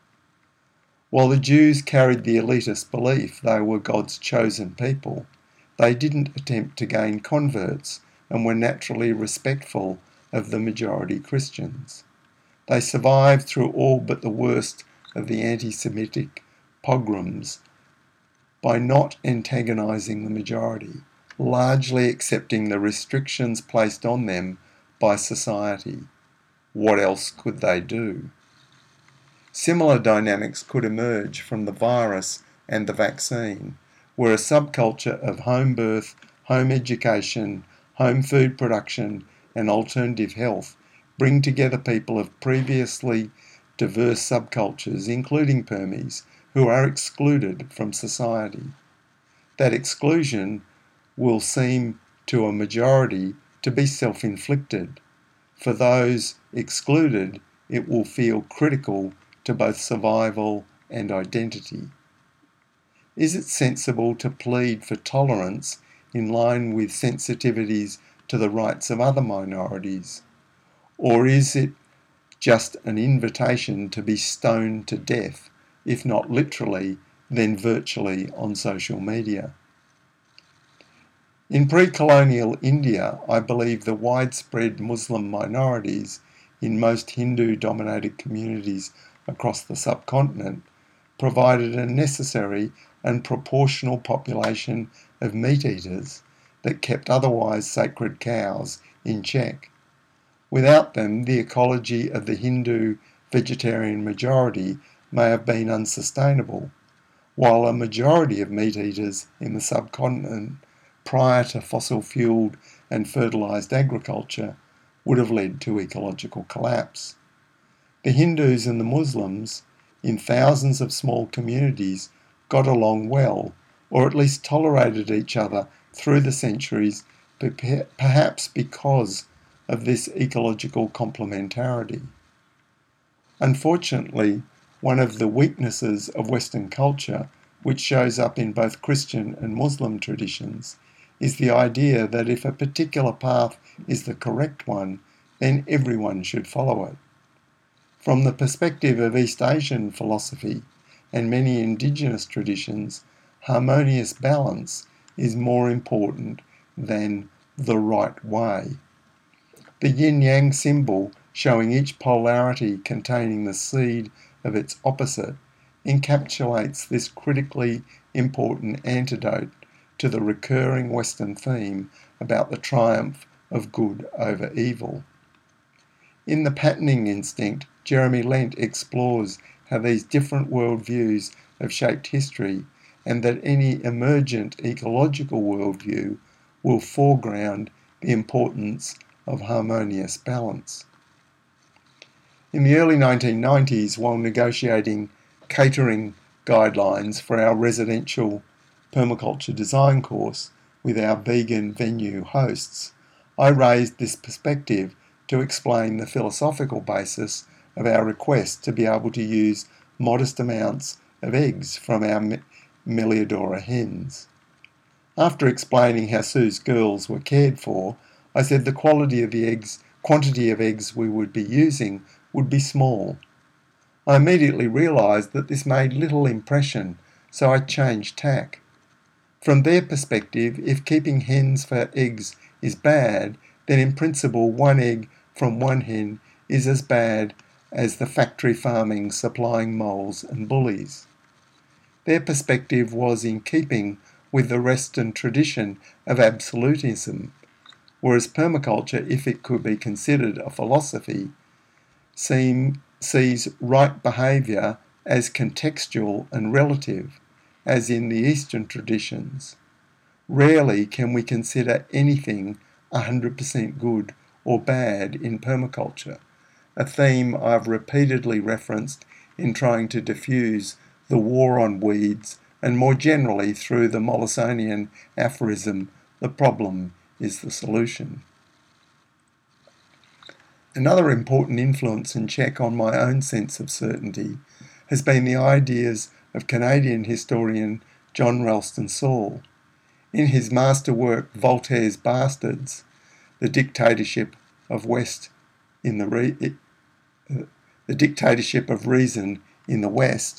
While the Jews carried the elitist belief they were God's chosen people, they didn't attempt to gain converts and were naturally respectful of the majority Christians. They survived through all but the worst of the anti-Semitic pogroms by not antagonizing the majority, largely accepting the restrictions placed on them by society. What else could they do? Similar dynamics could emerge from the virus and the vaccine, where a subculture of home birth, home education, home food production, and alternative health bring together people of previously diverse subcultures, including Permies, who are excluded from society. That exclusion will seem to a majority to be self-inflicted. For those excluded, it will feel critical to both survival and identity. Is it sensible to plead for tolerance in line with sensitivities to the rights of other minorities? Or is it just an invitation to be stoned to death, if not literally, then virtually on social media? In pre-colonial India, I believe the widespread Muslim minorities in most Hindu-dominated communities across the subcontinent provided a necessary and proportional population of meat-eaters that kept otherwise sacred cows in check. Without them, the ecology of the Hindu vegetarian majority may have been unsustainable, while a majority of meat-eaters in the subcontinent prior to fossil-fueled and fertilised agriculture would have led to ecological collapse. The Hindus and the Muslims, in thousands of small communities got along well, or at least tolerated each other through the centuries, perhaps because of this ecological complementarity. Unfortunately, one of the weaknesses of Western culture, which shows up in both Christian and Muslim traditions, is the idea that if a particular path is the correct one, then everyone should follow it. From the perspective of East Asian philosophy and many indigenous traditions, harmonious balance is more important than the right way. The yin-yang symbol, showing each polarity containing the seed of its opposite, encapsulates this critically important antidote to the recurring Western theme about the triumph of good over evil. In The Patterning Instinct, Jeremy Lent explores how these different worldviews have shaped history, and that any emergent ecological worldview will foreground the importance of harmonious balance. In the early nineteen nineties, while negotiating catering guidelines for our residential permaculture design course with our vegan venue hosts, I raised this perspective to explain the philosophical basis of our request to be able to use modest amounts of eggs from our Melliodora hens. After explaining how Sue's girls were cared for, I said the quality of the eggs, quantity of eggs we would be using would be small. I immediately realised that this made little impression, so I changed tack. From their perspective, if keeping hens for eggs is bad, then in principle one egg from one hen is as bad as the factory farming supplying moles and bullies. Their perspective was in keeping with the Western tradition of absolutism, whereas permaculture, if it could be considered a philosophy, seem, sees right behaviour as contextual and relative, as in the Eastern traditions. Rarely can we consider anything one hundred percent good or bad in permaculture, a theme I've repeatedly referenced in trying to diffuse the war on weeds, and more generally through the Mollissonian aphorism, the problem is the solution. Another important influence and check on my own sense of certainty has been the ideas of Canadian historian John Ralston Saul. In his masterwork Voltaire's Bastards, The Dictatorship of West in the, Re- uh, the Dictatorship of Reason in the West,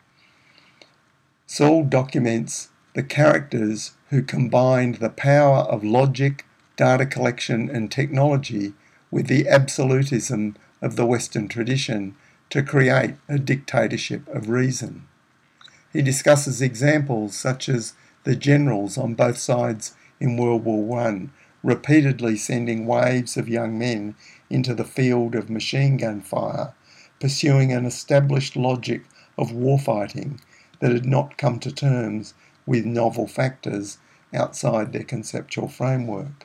Saul documents the characters who combined the power of logic, data collection and technology with the absolutism of the Western tradition to create a dictatorship of reason. He discusses examples such as the generals on both sides in World War One repeatedly sending waves of young men into the field of machine gun fire, pursuing an established logic of warfighting that had not come to terms with novel factors outside their conceptual framework.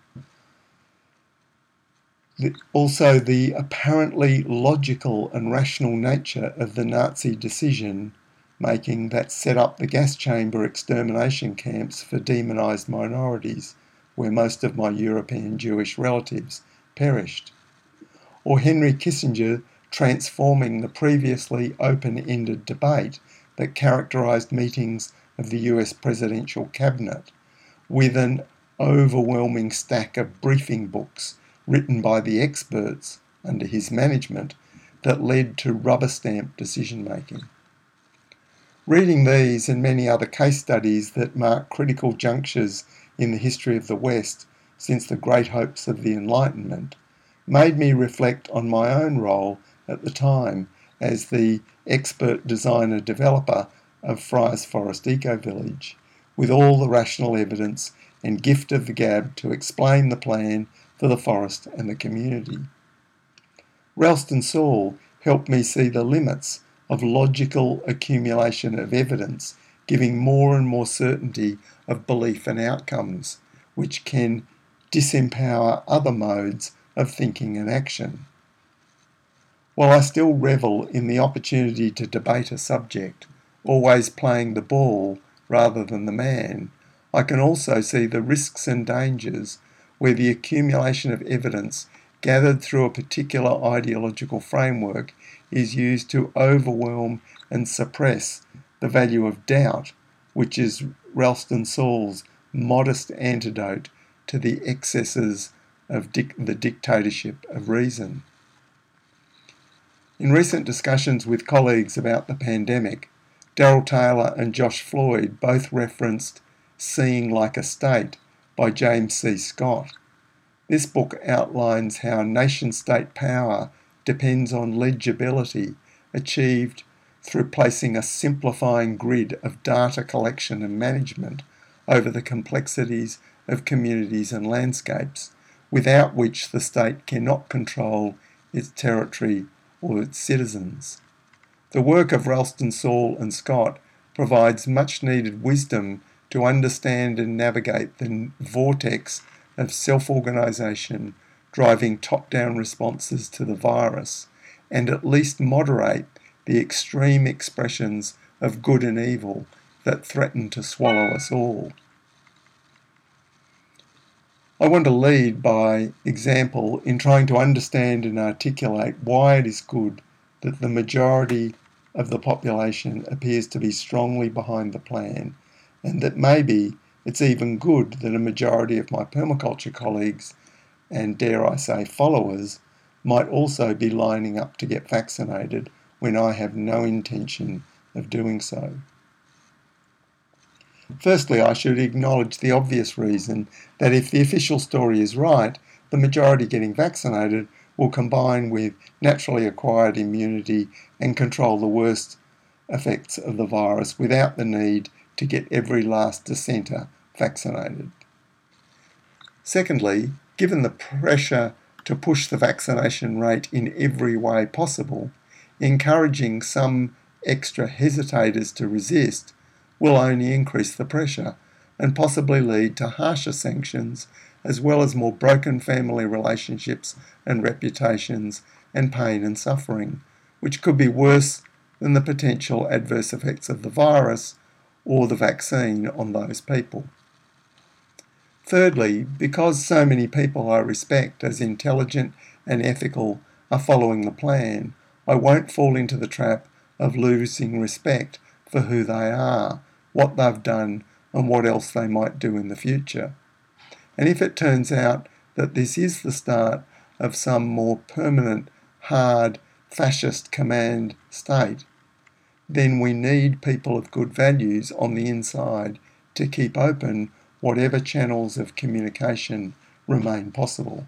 The, also, the apparently logical and rational nature of the Nazi decision making that set up the gas chamber extermination camps for demonised minorities, where most of my European Jewish relatives perished. Or Henry Kissinger transforming the previously open-ended debate that characterised meetings of the U S presidential cabinet with an overwhelming stack of briefing books written by the experts under his management that led to rubber-stamped decision-making. Reading these and many other case studies that mark critical junctures in the history of the West since the great hopes of the Enlightenment made me reflect on my own role at the time as the expert designer-developer of Friars Forest Eco Village, with all the rational evidence and gift of the gab to explain the plan for the forest and the community. Ralston Saul helped me see the limits of logical accumulation of evidence, giving more and more certainty of belief and outcomes, which can disempower other modes of thinking and action. While I still revel in the opportunity to debate a subject, always playing the ball rather than the man, I can also see the risks and dangers where the accumulation of evidence gathered through a particular ideological framework is used to overwhelm and suppress the value of doubt, which is Ralston Saul's modest antidote to the excesses of dic- the dictatorship of reason. In recent discussions with colleagues about the pandemic, Daryl Taylor and Josh Floyd both referenced Seeing Like a State by James C. Scott. This book outlines how nation-state power depends on legibility achieved through placing a simplifying grid of data collection and management over the complexities of communities and landscapes, without which the state cannot control its territory or its citizens. The work of Ralston Saul and Scott provides much needed wisdom to understand and navigate the vortex of self-organisation driving top-down responses to the virus, and at least moderate the extreme expressions of good and evil that threaten to swallow us all. I want to lead by example in trying to understand and articulate why it is good that the majority of the population appears to be strongly behind the plan, and that maybe it's even good that a majority of my permaculture colleagues, and dare I say followers, might also be lining up to get vaccinated when I have no intention of doing so. Firstly, I should acknowledge the obvious reason that if the official story is right, the majority getting vaccinated will combine with naturally acquired immunity and control the worst effects of the virus without the need to get every last dissenter vaccinated. Secondly, given the pressure to push the vaccination rate in every way possible, encouraging some extra hesitators to resist will only increase the pressure and possibly lead to harsher sanctions, as well as more broken family relationships and reputations and pain and suffering, which could be worse than the potential adverse effects of the virus or the vaccine on those people. Thirdly, because so many people I respect as intelligent and ethical are following the plan, I won't fall into the trap of losing respect for who they are, what they've done, and what else they might do in the future. And if it turns out that this is the start of some more permanent, hard, fascist command state, then we need people of good values on the inside to keep open whatever channels of communication remain possible.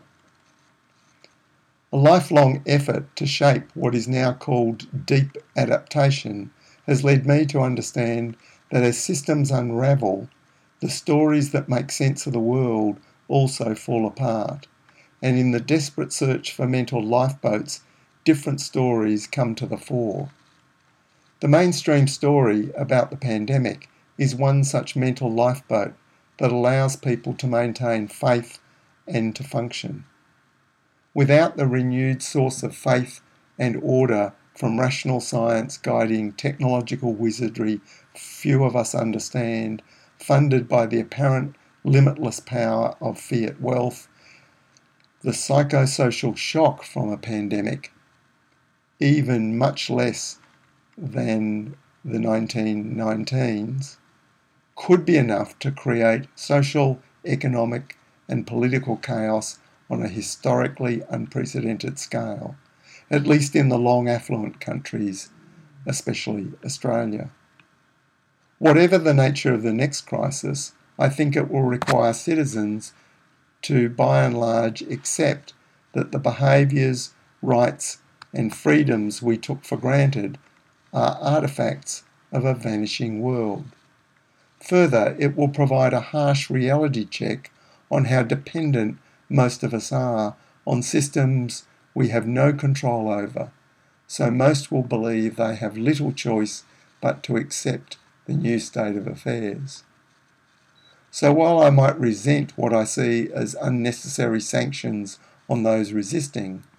A lifelong effort to shape what is now called deep adaptation has led me to understand that as systems unravel, the stories that make sense of the world also fall apart, and in the desperate search for mental lifeboats, different stories come to the fore. The mainstream story about the pandemic is one such mental lifeboat that allows people to maintain faith and to function. Without the renewed source of faith and order from rational science guiding technological wizardry few of us understand, funded by the apparent limitless power of fiat wealth, the psychosocial shock from a pandemic, even much less than the nineteen nineteens, could be enough to create social, economic and political chaos on a historically unprecedented scale, at least in the long affluent countries, especially Australia. Whatever the nature of the next crisis, I think it will require citizens to, by and large, accept that the behaviours, rights and freedoms we took for granted are artefacts of a vanishing world. Further, it will provide a harsh reality check on how dependent most of us are on systems we have no control over, so most will believe they have little choice but to accept the new state of affairs. So while I might resent what I see as unnecessary sanctions on those resisting,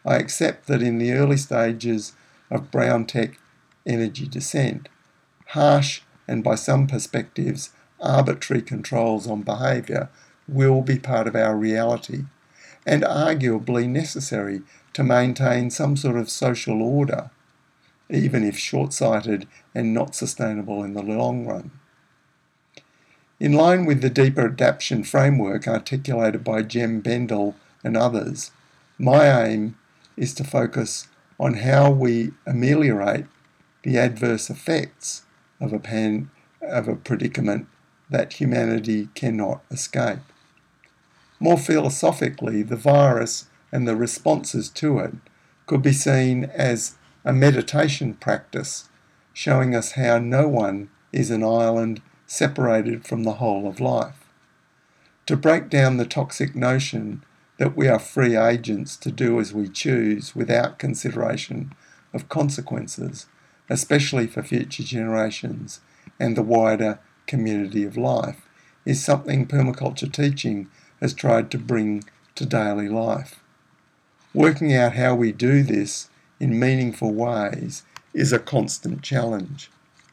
I accept that in the early stages of brown tech energy descent, harsh and by some perspectives arbitrary controls on behaviour will be part of our reality and arguably necessary to maintain some sort of social order, even if short-sighted and not sustainable in the long run. In line with the deeper adaptation framework articulated by Jem Bendell and others, my aim is to focus on how we ameliorate the adverse effects of a, pan, of a predicament that humanity cannot escape. More philosophically, the virus and the responses to it could be seen as a meditation practice, showing us how no one is an island separated from the whole of life. To break down the toxic notion that we are free agents to do as we choose without consideration of consequences, especially for future generations and the wider community of life, is something permaculture teaching has tried to bring to daily life. Working out how we do this in meaningful ways is a constant challenge.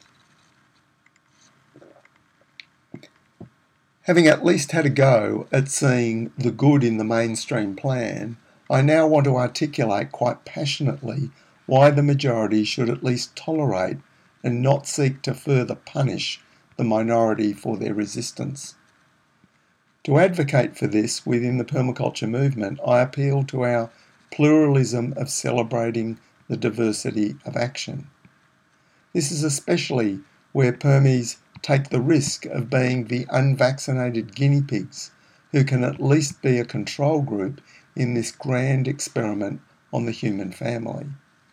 Having at least had a go at seeing the good in the mainstream plan, I now want to articulate quite passionately why the majority should at least tolerate and not seek to further punish the minority for their resistance. To advocate for this within the permaculture movement, I appeal to our pluralism of celebrating the diversity of action. This is especially where permies take the risk of being the unvaccinated guinea pigs who can at least be a control group in this grand experiment on the human family.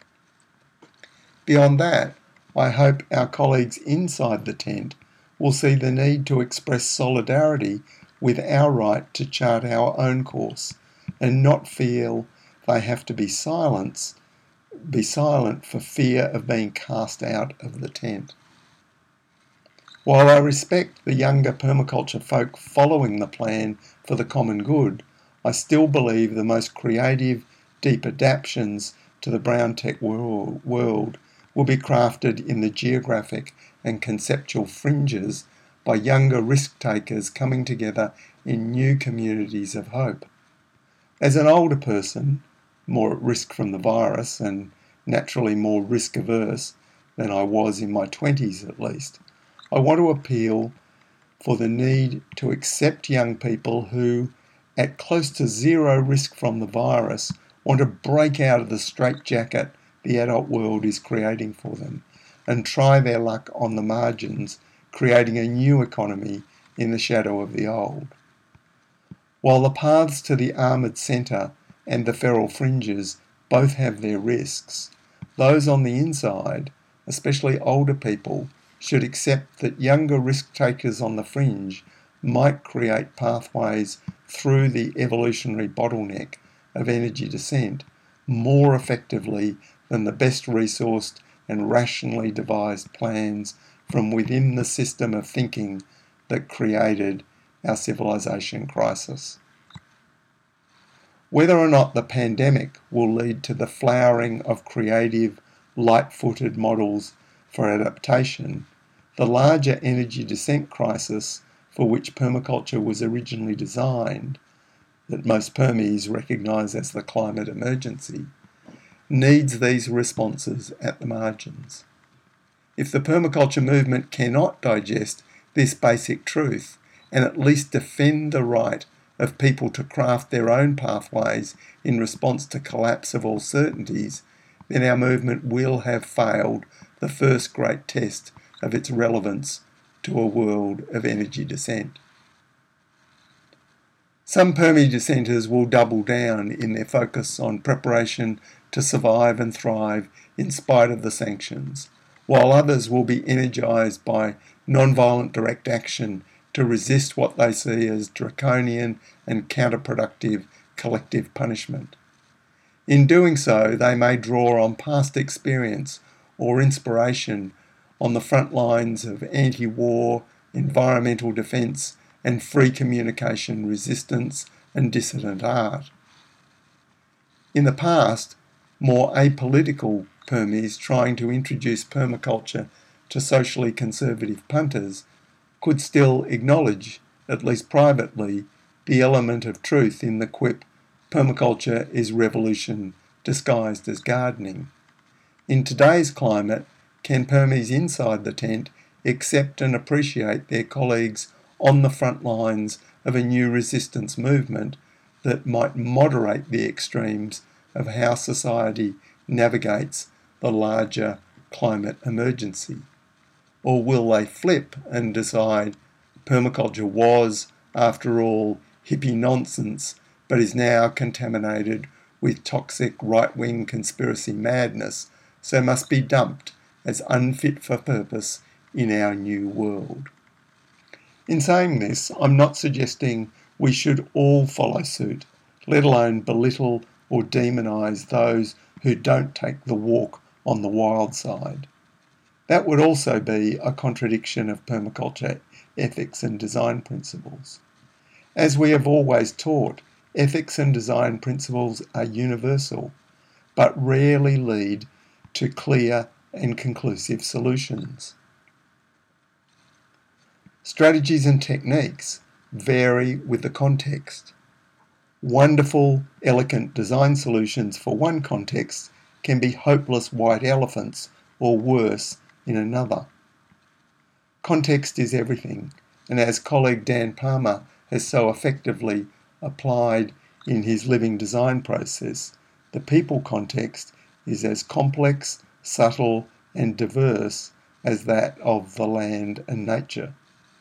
Beyond that, I hope our colleagues inside the tent will see the need to express solidarity with our right to chart our own course and not feel they have to be silent, be silent for fear of being cast out of the tent. While I respect the younger permaculture folk following the plan for the common good, I still believe the most creative, deep adaptations to the brown tech world will be crafted in the geographic and conceptual fringes by younger risk takers coming together in new communities of hope. As an older person, more at risk from the virus and naturally more risk averse than I was in my twenties at least, I want to appeal for the need to accept young people who, at close to zero risk from the virus, want to break out of the straitjacket the adult world is creating for them and try their luck on the margins, creating a new economy in the shadow of the old. While the paths to the armoured centre and the feral fringes both have their risks, those on the inside, especially older people, should accept that younger risk takers on the fringe might create pathways through the evolutionary bottleneck of energy descent more effectively than the best resourced and rationally devised plans from within the system of thinking that created our civilization crisis. Whether or not the pandemic will lead to the flowering of creative, light-footed models for adaptation, the larger energy descent crisis for which permaculture was originally designed, that most permies recognise as the climate emergency, needs these responses at the margins. If the permaculture movement cannot digest this basic truth and at least defend the right of people to craft their own pathways in response to collapse of all certainties, then our movement will have failed the first great test of its relevance to a world of energy descent. Some permy dissenters will double down in their focus on preparation to survive and thrive in spite of the sanctions, while others will be energised by non-violent direct action to resist what they see as draconian and counterproductive collective punishment. In doing so, they may draw on past experience or inspiration on the front lines of anti-war, environmental defence and free communication resistance and dissident art. In the past, more apolitical permies trying to introduce permaculture to socially conservative punters could still acknowledge, at least privately, the element of truth in the quip, "Permaculture is revolution disguised as gardening." In today's climate, can permies inside the tent accept and appreciate their colleagues on the front lines of a new resistance movement that might moderate the extremes of how society navigates the larger climate emergency? Or will they flip and decide permaculture was, after all, hippie nonsense, but is now contaminated with toxic right-wing conspiracy madness, so must be dumped as unfit for purpose in our new world? In saying this, I'm not suggesting we should all follow suit, let alone belittle or demonise those who don't take the walk on the wild side. That would also be a contradiction of permaculture ethics and design principles. As we have always taught, ethics and design principles are universal, but rarely lead to clear and conclusive solutions. Strategies and techniques vary with the context. Wonderful, elegant design solutions for one context can be hopeless white elephants, or worse, in another. Context is everything, and as colleague Dan Palmer has so effectively applied in his living design process, the people context is as complex, subtle, and diverse as that of the land and nature.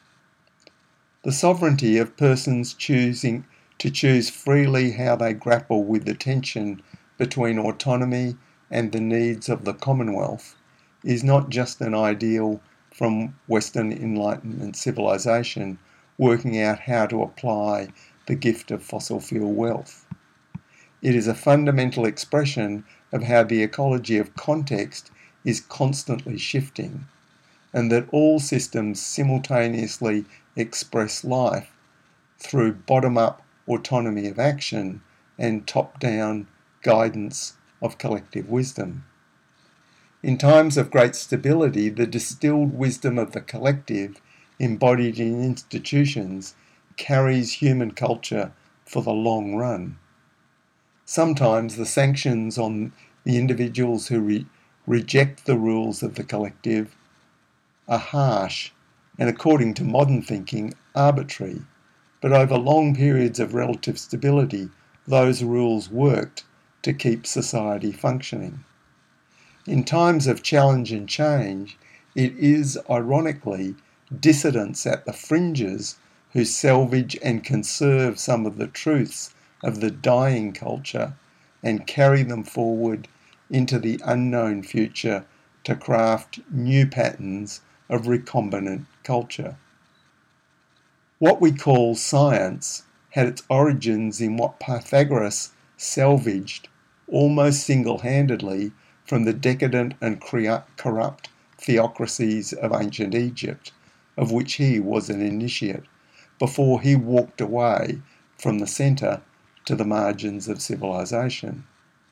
The sovereignty of persons choosing to choose freely how they grapple with the tension between autonomy and the needs of the Commonwealth is not just an ideal from Western Enlightenment civilization working out how to apply the gift of fossil fuel wealth. It is a fundamental expression of how the ecology of context is constantly shifting, and that all systems simultaneously express life through bottom-up autonomy of action and top-down guidance of collective wisdom. In times of great stability, the distilled wisdom of the collective, embodied in institutions, carries human culture for the long run. Sometimes the sanctions on the individuals who re- reject the rules of the collective are harsh and, according to modern thinking, arbitrary, but over long periods of relative stability, those rules worked to keep society functioning. In times of challenge and change, it is, ironically, dissidents at the fringes who salvage and conserve some of the truths of the dying culture and carry them forward into the unknown future to craft new patterns of recombinant culture. What we call science had its origins in what Pythagoras salvaged almost single-handedly from the decadent and corrupt theocracies of ancient Egypt, of which he was an initiate, before he walked away from the centre to the margins of civilization.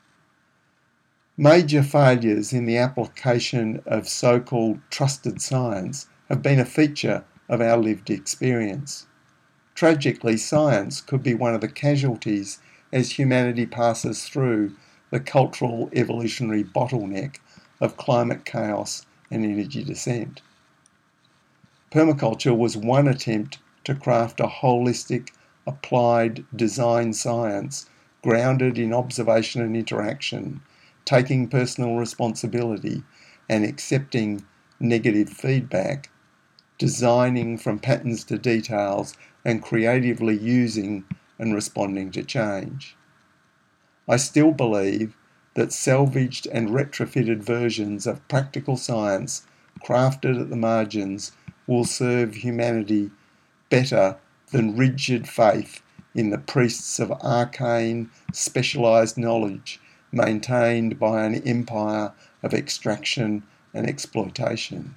Major failures in the application of so-called trusted science have been a feature of our lived experience. Tragically, science could be one of the casualties as humanity passes through the cultural evolutionary bottleneck of climate chaos and energy descent. Permaculture was one attempt to craft a holistic, applied design science grounded in observation and interaction, taking personal responsibility and accepting negative feedback, designing from patterns to details, and creatively using and responding to change. I still believe that salvaged and retrofitted versions of practical science crafted at the margins will serve humanity better than rigid faith in the priests of arcane, specialised knowledge maintained by an empire of extraction and exploitation.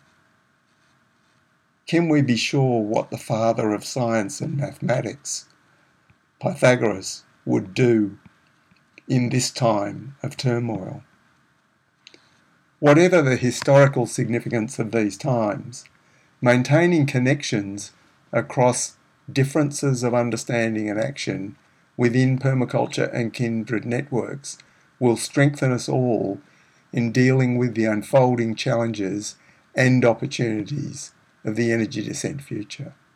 Can we be sure what the father of science and mathematics, Pythagoras, would do in this time of turmoil. Whatever the historical significance of these times, maintaining connections across differences of understanding and action within permaculture and kindred networks will strengthen us all in dealing with the unfolding challenges and opportunities of the energy descent future.